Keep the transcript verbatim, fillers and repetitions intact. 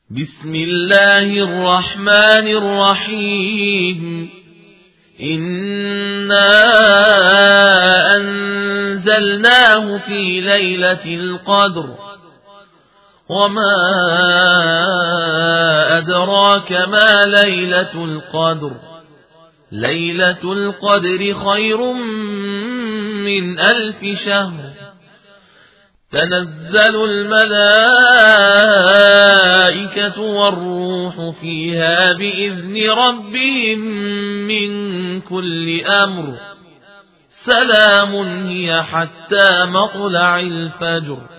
بسم الله الرحمن الرحيم. إنا أنزلناه في ليلة القدر، وما أدراك ما ليلة القدر. ليلة القدر خير من ألف شهر. تنزل الملائكة والروح فيها بإذن ربهم من كل أمر. سلام هي حتى مطلع الفجر.